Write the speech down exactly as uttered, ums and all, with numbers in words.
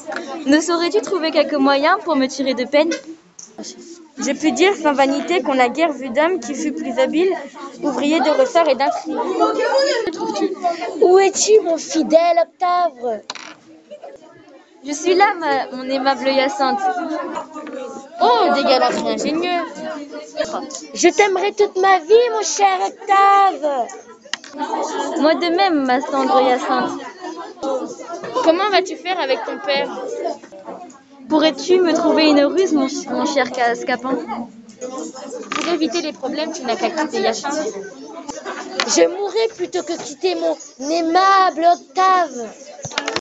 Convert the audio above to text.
Ne saurais-tu trouver quelques moyens pour me tirer de peine? Je puis dire sans vanité qu'on n'a guère vu d'homme qui fût plus habile, ouvrier de ressort et d'intrigue. Où es-tu, mon fidèle Octave? Je suis là, ma- mon aimable Hyacinthe. Oh, des galanteries ingénieuses! Je t'aimerai toute ma vie, mon cher Octave. Moi de même, ma tendre Hyacinthe. Comment vas-tu faire avec ton père? Pourrais-tu me trouver une ruse, mon, ch- mon cher Ca- Scapin? Pour éviter les problèmes, tu n'as qu'à quitter Hyacinthe. Je mourrai plutôt que quitter mon aimable Octave.